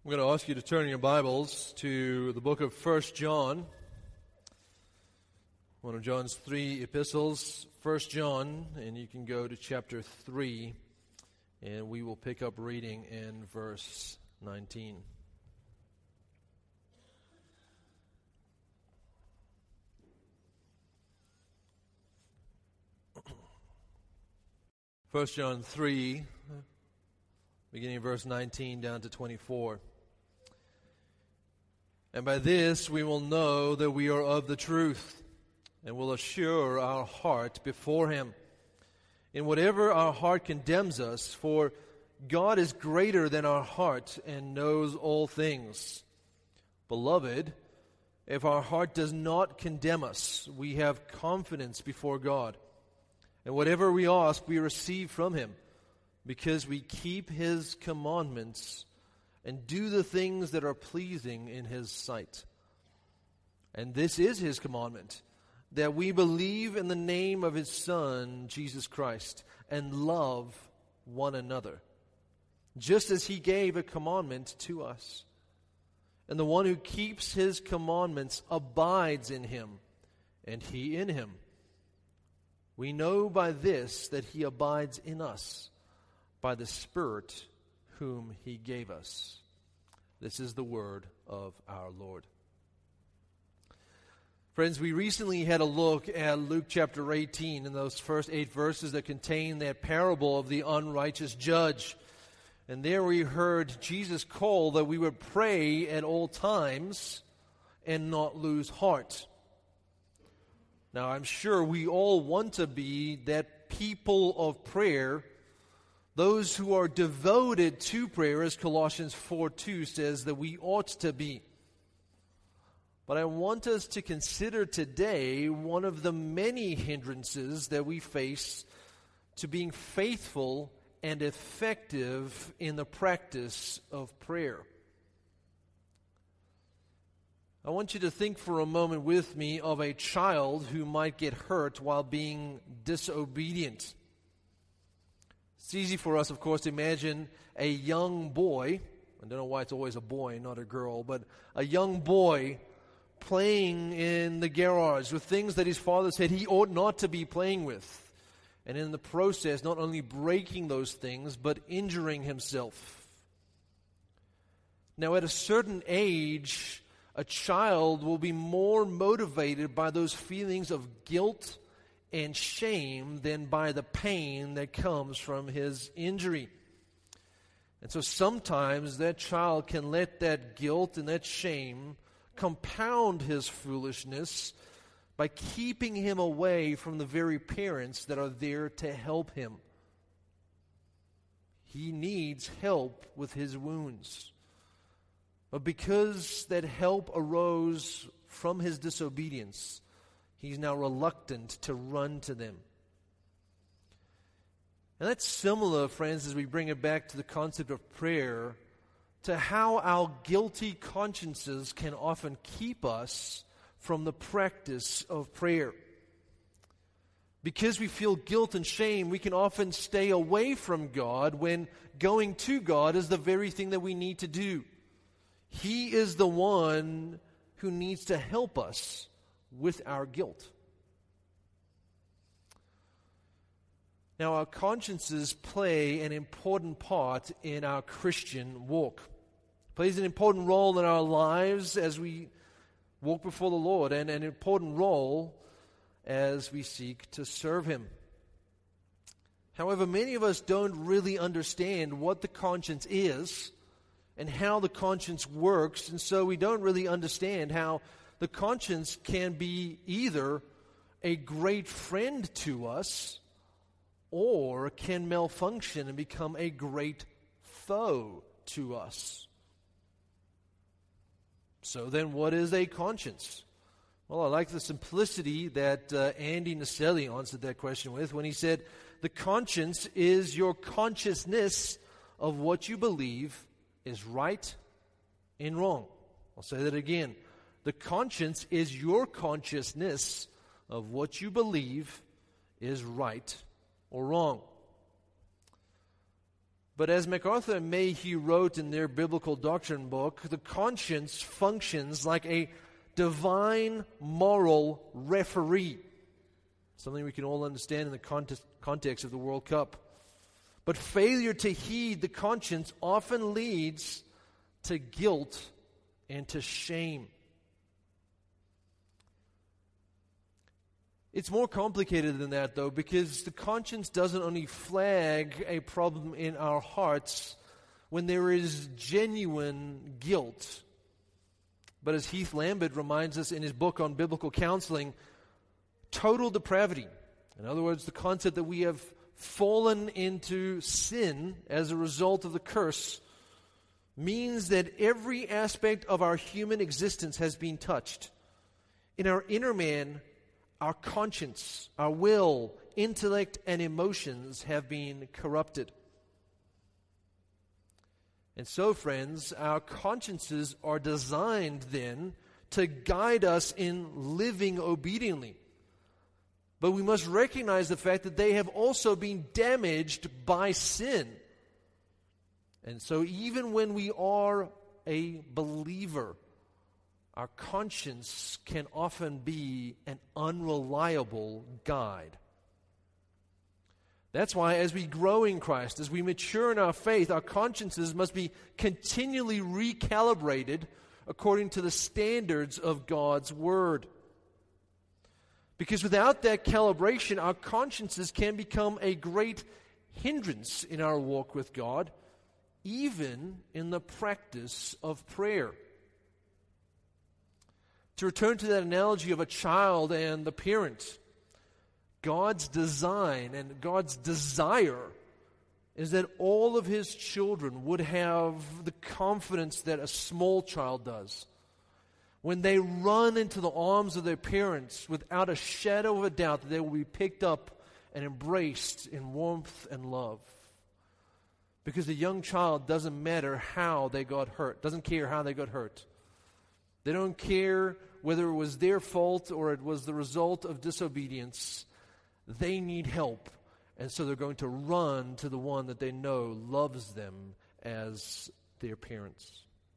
I'm going to ask you to turn your Bibles to the book of 1 John, one of John's three epistles, 1 John, and you can go to chapter 3, and we will pick up reading in verse 19. First John 3, beginning of verse 19 down to 24. And by this we will know that we are of the truth, and will assure our heart before Him. In whatever our heart condemns us, for God is greater than our heart and knows all things. Beloved, if our heart does not condemn us, we have confidence before God. And whatever we ask, we receive from Him, because we keep His commandments and do the things that are pleasing in His sight. And this is His commandment, that we believe in the name of His Son, Jesus Christ, and love one another, just as He gave a commandment to us. And the one who keeps His commandments abides in Him, and He in him. We know by this that He abides in us, by the Spirit whom He gave us. This is the word of our Lord. Friends, we recently had a look at Luke chapter 18 and those first 8 verses that contain that parable of the unrighteous judge. And there we heard Jesus call that we would pray at all times and not lose heart. Now, I'm sure we all want to be that people of prayer, those who are devoted to prayer, as Colossians 4:2 says that we ought to be. But I want us to consider today one of the many hindrances that we face to being faithful and effective in the practice of prayer. I want you to think for a moment with me of a child who might get hurt while being disobedient. It's easy for us, of course, to imagine a young boy, I don't know why it's always a boy, not a girl, but a young boy playing in the garage with things that his father said he ought not to be playing with. And in the process, not only breaking those things, but injuring himself. Now, at a certain age, a child will be more motivated by those feelings of guilt and shame than by the pain that comes from his injury. And so sometimes that child can let that guilt and that shame compound his foolishness by keeping him away from the very parents that are there to help him. He needs help with his wounds. But because that help arose from his disobedience, he's now reluctant to run to them. And that's similar, friends, as we bring it back to the concept of prayer, to how our guilty consciences can often keep us from the practice of prayer. Because we feel guilt and shame, we can often stay away from God when going to God is the very thing that we need to do. He is the one who needs to help us with our guilt. Now, our consciences play an important part in our Christian walk. It plays an important role in our lives as we walk before the Lord, and an important role as we seek to serve Him. However, many of us don't really understand what the conscience is and how the conscience works, and so we don't really understand how the conscience can be either a great friend to us or can malfunction and become a great foe to us. So then what is a conscience? Well, I like the simplicity that Andy Naselli answered that question with when he said, the conscience is your consciousness of what you believe is right and wrong. I'll say that again. The conscience is your consciousness of what you believe is right or wrong. But as MacArthur and Mayhew wrote in their biblical doctrine book, the conscience functions like a divine moral referee. Something we can all understand in the context of the World Cup. But failure to heed the conscience often leads to guilt and to shame. It's more complicated than that, though, because the conscience doesn't only flag a problem in our hearts when there is genuine guilt. But as Heath Lambert reminds us in his book on biblical counseling, total depravity, in other words, the concept that we have fallen into sin as a result of the curse, means that every aspect of our human existence has been touched. In our inner man, our conscience, our will, intellect, and emotions have been corrupted. And so, friends, our consciences are designed then to guide us in living obediently. But we must recognize the fact that they have also been damaged by sin. And so even when we are a believer, our conscience can often be an unreliable guide. That's why as we grow in Christ, as we mature in our faith, our consciences must be continually recalibrated according to the standards of God's Word. Because without that calibration, our consciences can become a great hindrance in our walk with God, even in the practice of prayer. To return to that analogy of a child and the parent, God's design and God's desire is that all of His children would have the confidence that a small child does. When they run into the arms of their parents, without a shadow of a doubt that they will be picked up and embraced in warmth and love. Because the young child doesn't matter how they got hurt, doesn't care how they got hurt. They don't care whether it was their fault or it was the result of disobedience. They need help, and so they're going to run to the one that they know loves them as their parents.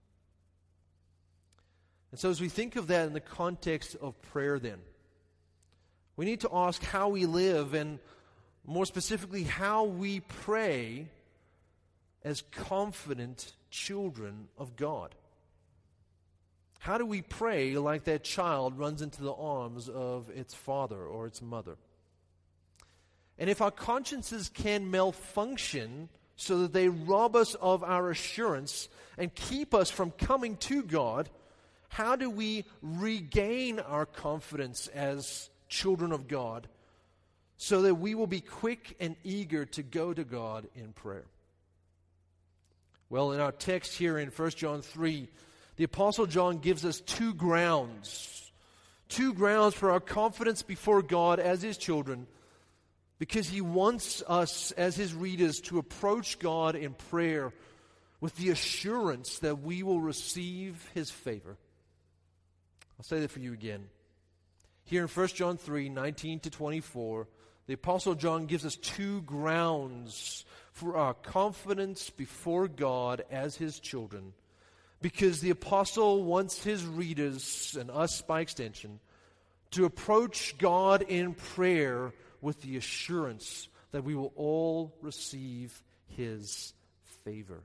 And so as we think of that in the context of prayer then, we need to ask how we live, and more specifically, how we pray as confident children of God. How do we pray like that child runs into the arms of its father or its mother? And if our consciences can malfunction so that they rob us of our assurance and keep us from coming to God, how do we regain our confidence as children of God so that we will be quick and eager to go to God in prayer? Well, in our text here in 1 John 3, the Apostle John gives us two grounds for our confidence before God as His children, because he wants us as his readers to approach God in prayer with the assurance that we will receive His favor. I'll say that for you again. Here in 1 John 3, 19 to 24, the Apostle John gives us two grounds for our confidence before God as His children, because the Apostle wants his readers, and us by extension, to approach God in prayer with the assurance that we will all receive His favor.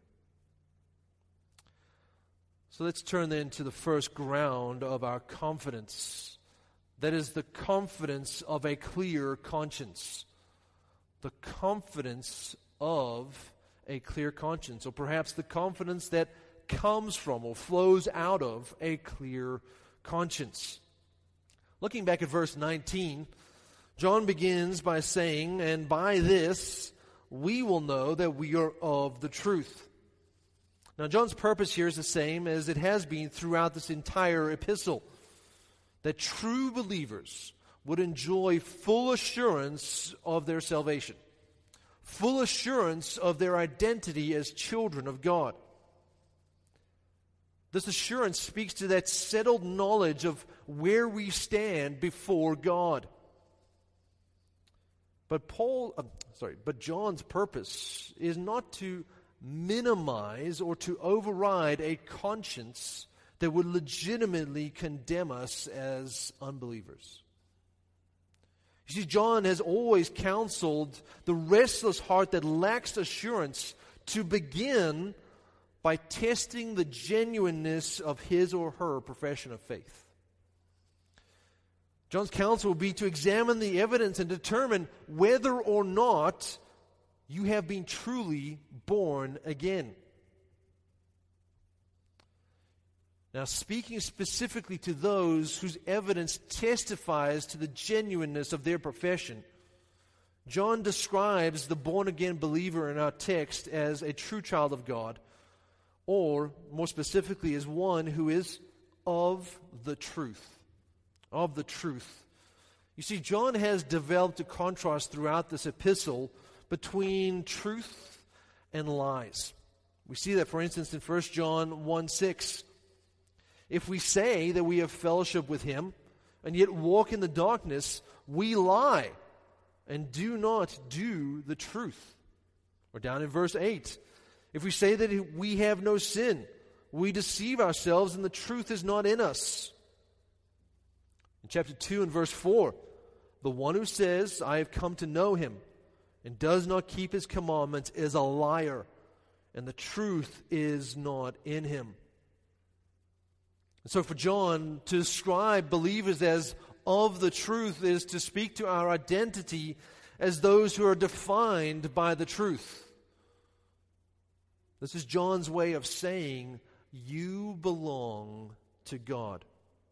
So let's turn then to the first ground of our confidence. That is the confidence of a clear conscience. The confidence of a clear conscience, or perhaps the confidence that comes from or flows out of a clear conscience. Looking back at verse 19, John begins by saying, "And by this we will know that we are of the truth." Now, John's purpose here is the same as it has been throughout this entire epistle, that true believers would enjoy full assurance of their salvation, full assurance of their identity as children of God. This assurance speaks to that settled knowledge of where we stand before God. But John's purpose is not to minimize or to override a conscience that would legitimately condemn us as unbelievers. You see, John has always counseled the restless heart that lacks assurance to begin by testing the genuineness of his or her profession of faith. John's counsel will be to examine the evidence and determine whether or not you have been truly born again. Now, speaking specifically to those whose evidence testifies to the genuineness of their profession, John describes the born-again believer in our text as a true child of God, or, more specifically, as one who is of the truth. Of the truth. You see, John has developed a contrast throughout this epistle between truth and lies. We see that, for instance, in 1 John 1:6. If we say that we have fellowship with him and yet walk in the darkness, we lie and do not do the truth. Or down in verse 8. If we say that we have no sin, we deceive ourselves and the truth is not in us. In chapter 2 and verse 4, the one who says, I have come to know him, and does not keep his commandments is a liar, and the truth is not in him. And so for John, to describe believers as of the truth is to speak to our identity as those who are defined by the truth. This is John's way of saying, you belong to God.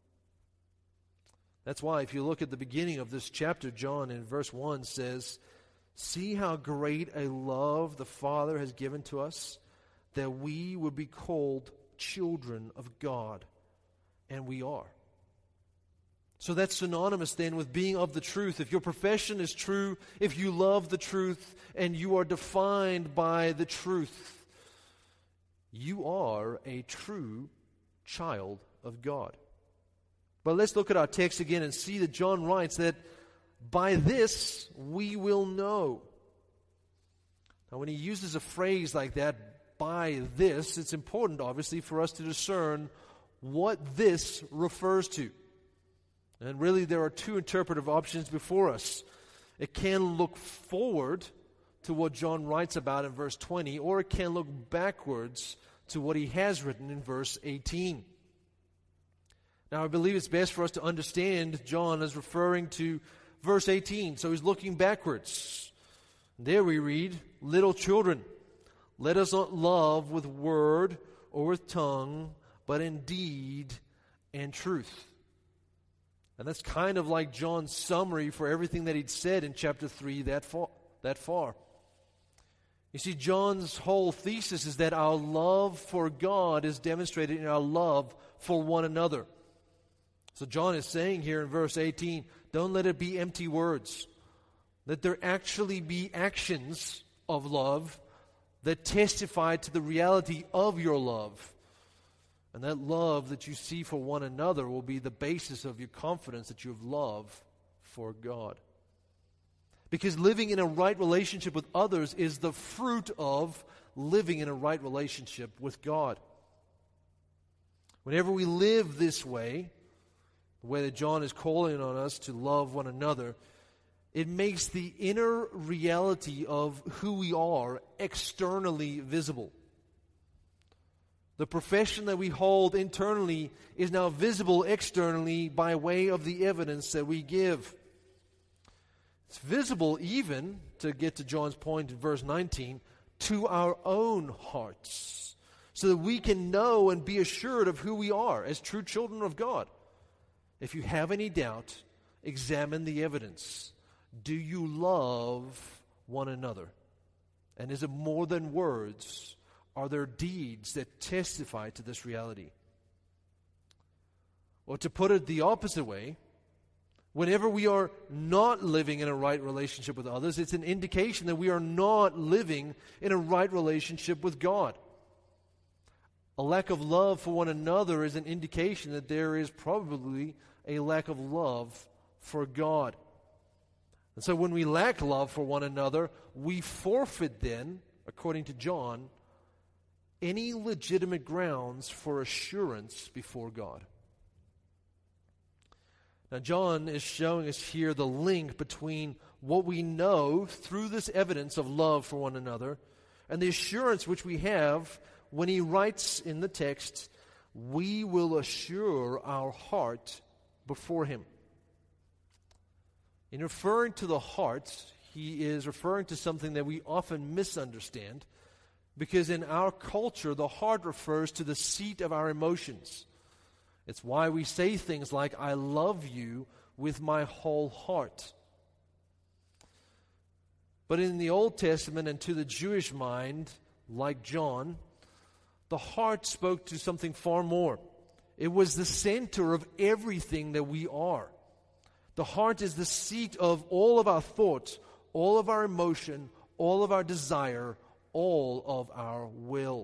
That's why if you look at the beginning of this chapter, John in verse 1 says, see how great a love the Father has given to us, that we would be called children of God. And we are. So that's synonymous then with being of the truth. If your profession is true, if you love the truth, and you are defined by the truth, you are a true child of God. But let's look at our text again and see that John writes that by this we will know. Now when he uses a phrase like that, by this, it's important obviously for us to discern what this refers to. And really there are two interpretive options before us. It can look forward to what John writes about in verse 20, or it can look backwards to what he has written in verse 18. Now I believe it's best for us to understand John as referring to verse 18. So he's looking backwards. There we read, little children, let us not love with word or with tongue, but in deed and truth. And that's kind of like John's summary for everything that he'd said in chapter 3 that far. You see, John's whole thesis is that our love for God is demonstrated in our love for one another. So John is saying here in verse 18, don't let it be empty words. Let there actually be actions of love that testify to the reality of your love. And that love that you see for one another will be the basis of your confidence that you have love for God. Because living in a right relationship with others is the fruit of living in a right relationship with God. Whenever we live this way, the way that John is calling on us to love one another, it makes the inner reality of who we are externally visible. The profession that we hold internally is now visible externally by way of the evidence that we give. It's visible even, to get to John's point in verse 19, to our own hearts, so that we can know and be assured of who we are as true children of God. If you have any doubt, examine the evidence. Do you love one another? And is it more than words? Are there deeds that testify to this reality? Or to put it the opposite way, whenever we are not living in a right relationship with others, it's an indication that we are not living in a right relationship with God. A lack of love for one another is an indication that there is probably a lack of love for God. And so when we lack love for one another, we forfeit then, according to John, any legitimate grounds for assurance before God. Now, John is showing us here the link between what we know through this evidence of love for one another and the assurance which we have when he writes in the text, we will assure our heart before him. In referring to the heart, he is referring to something that we often misunderstand, because in our culture, the heart refers to the seat of our emotions. It's why we say things like, I love you with my whole heart. But in the Old Testament and to the Jewish mind, like John, the heart spoke to something far more. It was the center of everything that we are. The heart is the seat of all of our thoughts, all of our emotion, all of our desire, all of our will.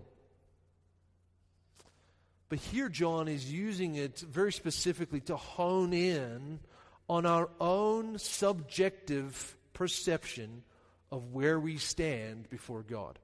But here John is using it very specifically to hone in on our own subjective perception of where we stand before God.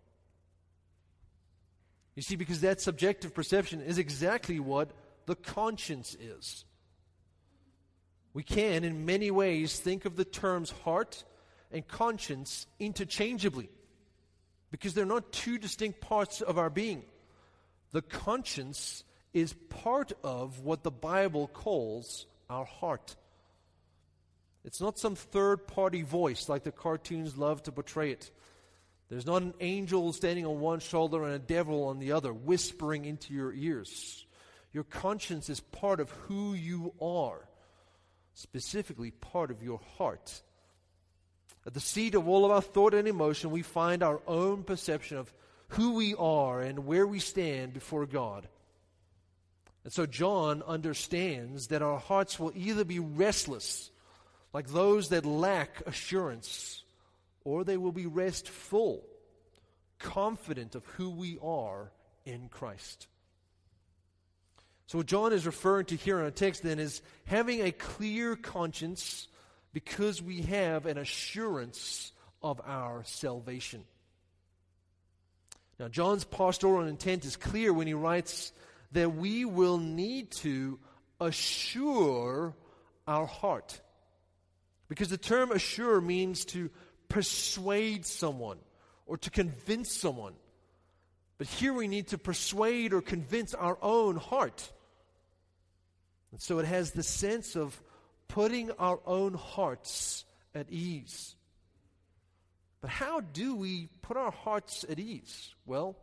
You see, because that subjective perception is exactly what the conscience is. We can, in many ways, think of the terms heart and conscience interchangeably, because they're not two distinct parts of our being. The conscience is part of what the Bible calls our heart. It's not some third-party voice like the cartoons love to portray it. There's not an angel standing on one shoulder and a devil on the other, whispering into your ears. Your conscience is part of who you are, specifically part of your heart. At the seat of all of our thought and emotion, we find our own perception of who we are and where we stand before God. And so John understands that our hearts will either be restless, like those that lack assurance, or they will be restful, confident of who we are in Christ. So what John is referring to here in our text then is having a clear conscience because we have an assurance of our salvation. Now, John's pastoral intent is clear when he writes that we will need to assure our heart. Because the term assure means to persuade someone or to convince someone. But here we need to persuade or convince our own heart. And so it has the sense of putting our own hearts at ease. But how do we put our hearts at ease? Well,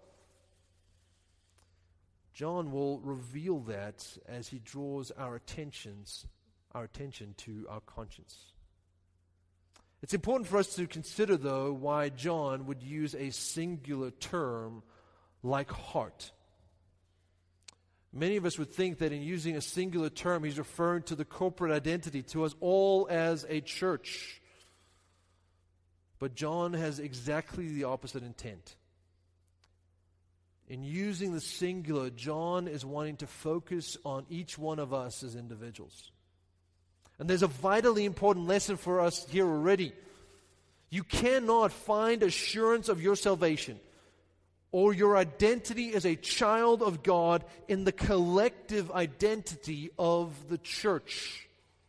John will reveal that as he draws our attention to our conscience. It's important for us to consider, though, why John would use a singular term like heart. Many of us would think that in using a singular term, he's referring to the corporate identity, to us all as a church. But John has exactly the opposite intent. In using the singular, John is wanting to focus on each one of us as individuals. And there's a vitally important lesson for us here already. You cannot find assurance of your salvation or your identity as a child of God in the collective identity of the church.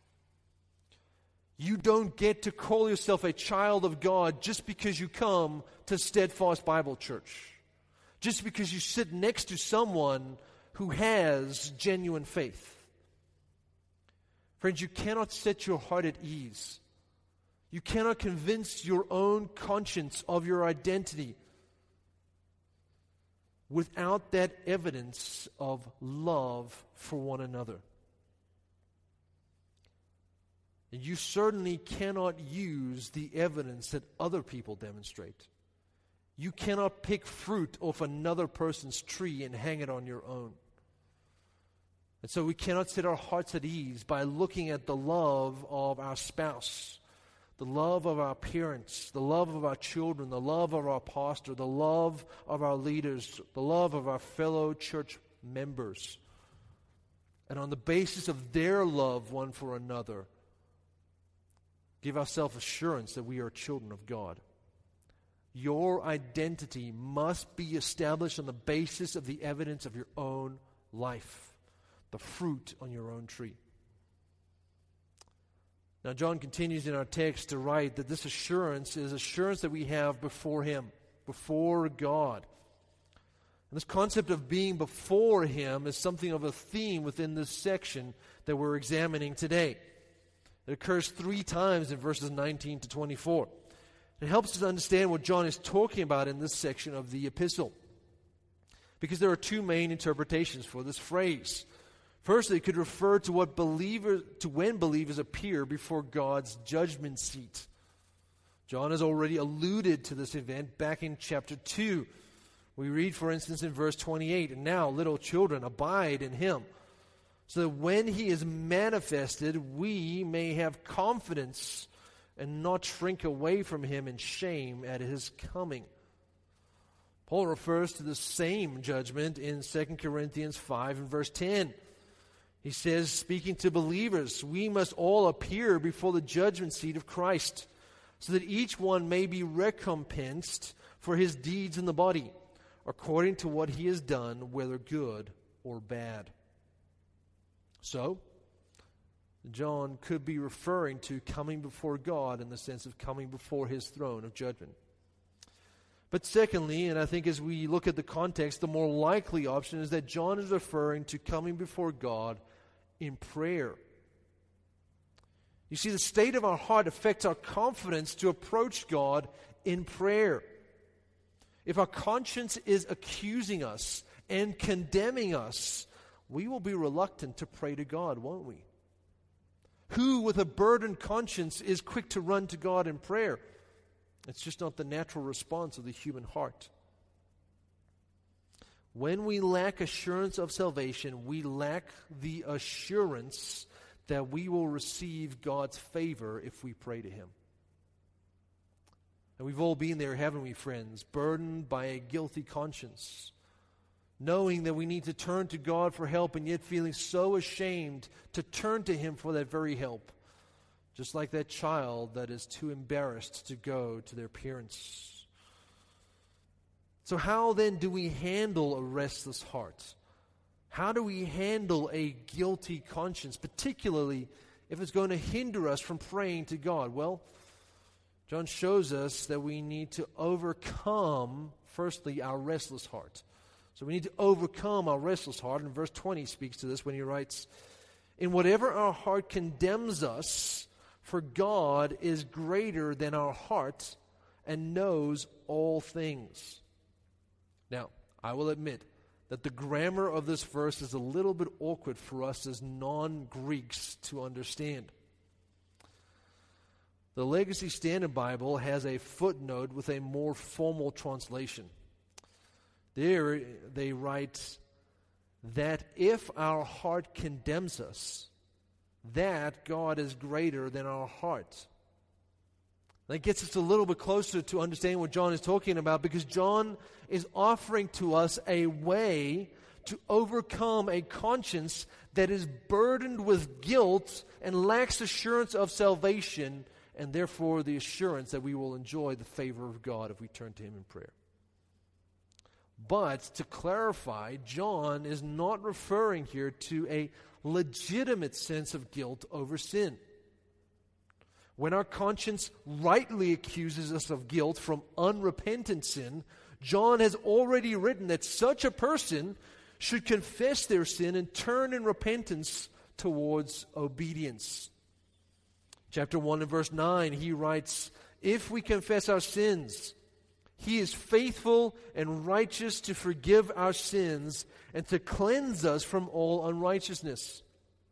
You don't get to call yourself a child of God just because you come to Steadfast Bible Church, just because you sit next to someone who has genuine faith. Friends, you cannot set your heart at ease. You cannot convince your own conscience of your identity without that evidence of love for one another. And you certainly cannot use the evidence that other people demonstrate. You cannot pick fruit off another person's tree and hang it on your own. And so we cannot set our hearts at ease by looking at the love of our spouse, the love of our parents, the love of our children, the love of our pastor, the love of our leaders, the love of our fellow church members. And on the basis of their love one for another, give ourselves assurance that we are children of God. Your identity must be established on the basis of the evidence of your own life, the fruit on your own tree. Now, John continues in our text to write that this assurance is assurance that we have before Him, before God. And this concept of being before Him is something of a theme within this section that we're examining today. It occurs 3 times in verses 19 to 24. It helps us understand what John is talking about in this section of the epistle, because there are 2 main interpretations for this phrase. First, it could refer to when believers appear before God's judgment seat. John has already alluded to this event back in chapter 2. We read, for instance, in verse 28, "And now, little children, abide in Him, so that when He is manifested, we may have confidence and not shrink away from Him in shame at His coming." Paul refers to the same judgment in 2 Corinthians 5 and verse 10. He says, speaking to believers, "We must all appear before the judgment seat of Christ, so that each one may be recompensed for his deeds in the body, according to what he has done, whether good or bad." So, John could be referring to coming before God in the sense of coming before His throne of judgment. But secondly, and I think as we look at the context, the more likely option is that John is referring to coming before God in prayer. You see, the state of our heart affects our confidence to approach God in prayer. If our conscience is accusing us and condemning us, we will be reluctant to pray to God, won't we? Who with a burdened conscience is quick to run to God in prayer? It's just not the natural response of the human heart. When we lack assurance of salvation, we lack the assurance that we will receive God's favor if we pray to Him. And we've all been there, haven't we, friends? Burdened by a guilty conscience, knowing that we need to turn to God for help, and yet feeling so ashamed to turn to Him for that very help. Just like that child that is too embarrassed to go to their parents. So how then do we handle a restless heart? How do we handle a guilty conscience, particularly if it's going to hinder us from praying to God? Well, John shows us that we need to overcome, firstly, our restless heart. So we need to overcome our restless heart. And verse 20 speaks to this when he writes, "In whatever our heart condemns us, for God is greater than our heart and knows all things." Now, I will admit that the grammar of this verse is a little bit awkward for us as non-Greeks to understand. The Legacy Standard Bible has a footnote with a more formal translation. There they write that if our heart condemns us, that God is greater than our heart. That gets us a little bit closer to understanding what John is talking about, because John is offering to us a way to overcome a conscience that is burdened with guilt and lacks assurance of salvation, and therefore the assurance that we will enjoy the favor of God if we turn to Him in prayer. But to clarify, John is not referring here to a legitimate sense of guilt over sin. When our conscience rightly accuses us of guilt from unrepentant sin, John has already written that such a person should confess their sin and turn in repentance towards obedience. Chapter 1 and verse 9, he writes, "If we confess our sins, He is faithful and righteous to forgive our sins and to cleanse us from all unrighteousness."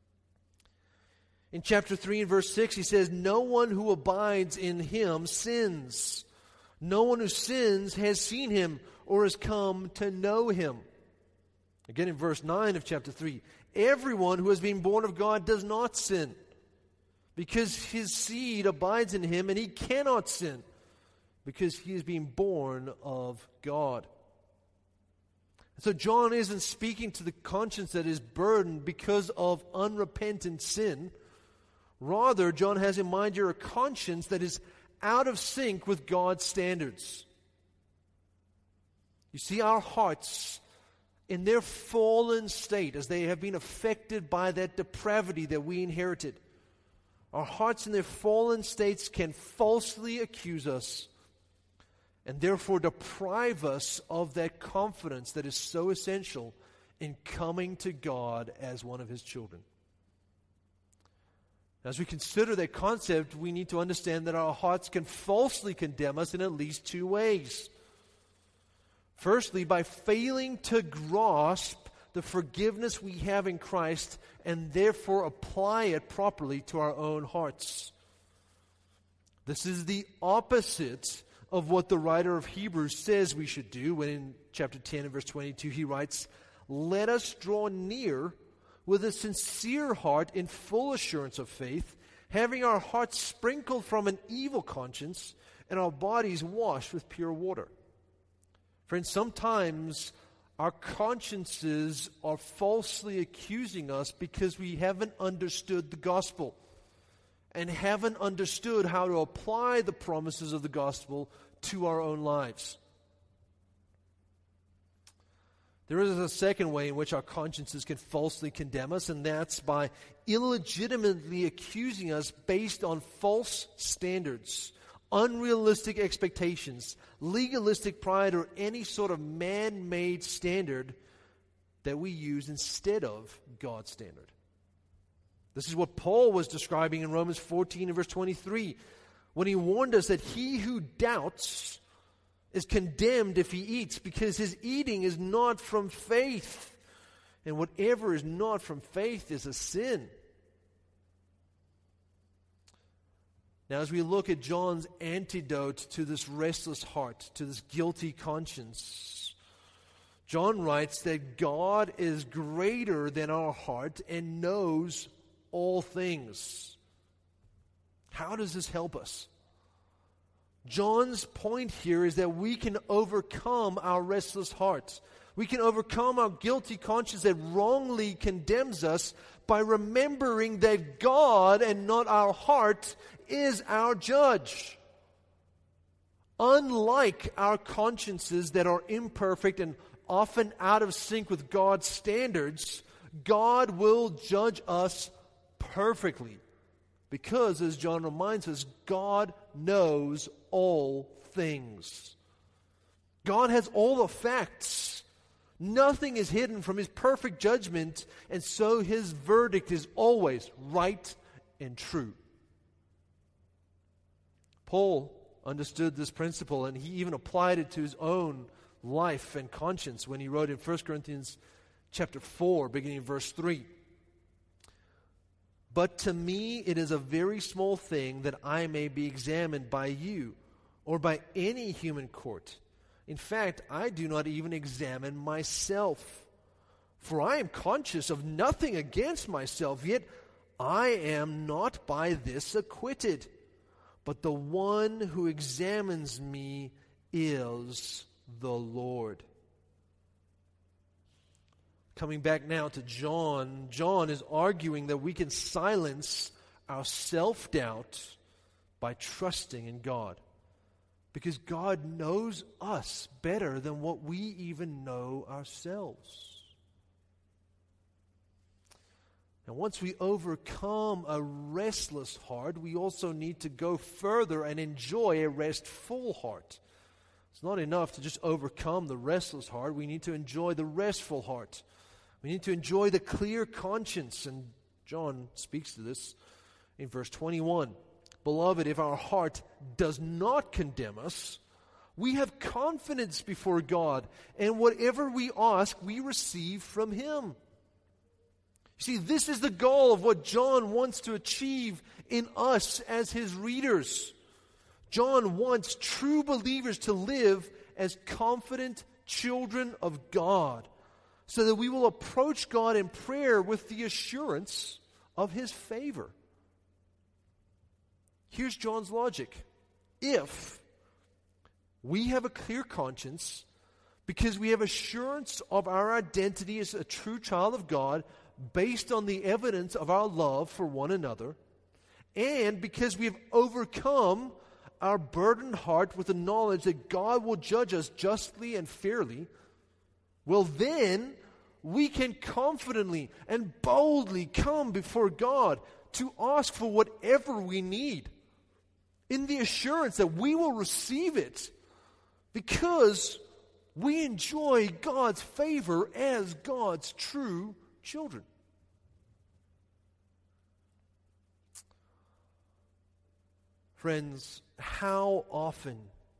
In chapter 3 and verse 6, he says, "No one who abides in Him sins. No one who sins has seen Him or has come to know Him." Again in verse 9 of chapter 3, "Everyone who has been born of God does not sin, because his seed abides in him, and he cannot sin, because he is being born of God." So John isn't speaking to the conscience that is burdened because of unrepentant sin. Rather, John has in mind here a conscience that is out of sync with God's standards. You see, our hearts, in their fallen state, as they have been affected by that depravity that we inherited, our hearts in their fallen states can falsely accuse us and therefore deprive us of that confidence that is so essential in coming to God as one of His children. As we consider that concept, we need to understand that our hearts can falsely condemn us in at least two ways. Firstly, by failing to grasp the forgiveness we have in Christ and therefore apply it properly to our own hearts. This is the opposite of what the writer of Hebrews says we should do when in chapter 10 and verse 22 he writes, "Let us draw near with a sincere heart in full assurance of faith, having our hearts sprinkled from an evil conscience and our bodies washed with pure water." Friends, sometimes our consciences are falsely accusing us because we haven't understood the gospel and haven't understood how to apply the promises of the gospel to our own lives. There is a second way in which our consciences can falsely condemn us, and that's by illegitimately accusing us based on false standards, unrealistic expectations, legalistic pride, or any sort of man-made standard that we use instead of God's standard. This is what Paul was describing in Romans 14 and verse 23, when he warned us that he who doubts is condemned if he eats, because his eating is not from faith. And whatever is not from faith is a sin. Now, as we look at John's antidote to this restless heart, to this guilty conscience, John writes that God is greater than our heart and knows all things. How does this help us? John's point here is that we can overcome our restless hearts. We can overcome our guilty conscience that wrongly condemns us by remembering that God and not our heart is our judge. Unlike our consciences that are imperfect and often out of sync with God's standards, God will judge us perfectly. Because, as John reminds us, God knows all things. God has all the facts. Nothing is hidden from His perfect judgment, and so His verdict is always right and true. Paul understood this principle, and he even applied it to his own life and conscience when he wrote in 1 Corinthians chapter 4, beginning in verse 3. "But to me it is a very small thing that I may be examined by you or by any human court. In fact, I do not even examine myself. For I am conscious of nothing against myself, yet I am not by this acquitted. But the one who examines me is the Lord." Coming back now to John, John is arguing that we can silence our self-doubt by trusting in God. Because God knows us better than what we even know ourselves. And once we overcome a restless heart, we also need to go further and enjoy a restful heart. It's not enough to just overcome the restless heart. We need to enjoy the restful heart. We need to enjoy the clear conscience. And John speaks to this in verse 21. "Beloved, if our heart does not condemn us, we have confidence before God, and whatever we ask, we receive from Him." You see, this is the goal of what John wants to achieve in us as his readers. John wants true believers to live as confident children of God, so that we will approach God in prayer with the assurance of His favor. Here's John's logic. If we have a clear conscience because we have assurance of our identity as a true child of God based on the evidence of our love for one another, and because we have overcome our burdened heart with the knowledge that God will judge us justly and fairly, well then we can confidently and boldly come before God to ask for whatever we need, in the assurance that we will receive it, because we enjoy God's favor as God's true children. Friends, how often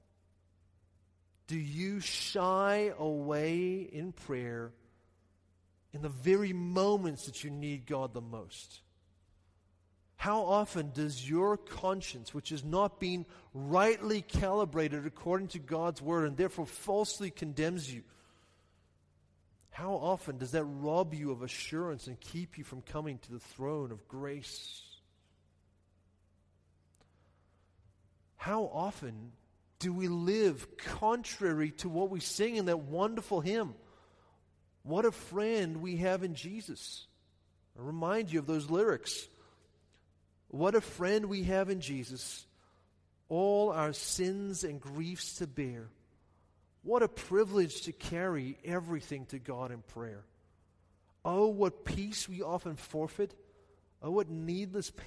do you shy away in prayer in the very moments that you need God the most? How often does your conscience, which is not being rightly calibrated according to God's word and therefore falsely condemns you, how often does that rob you of assurance and keep you from coming to the throne of grace? How often do we live contrary to what we sing in that wonderful hymn? What a friend we have in Jesus. I remind you of those lyrics. What a friend we have in Jesus, all our sins and griefs to bear. What a privilege to carry everything to God in prayer. Oh, what peace we often forfeit. Oh, what needless pain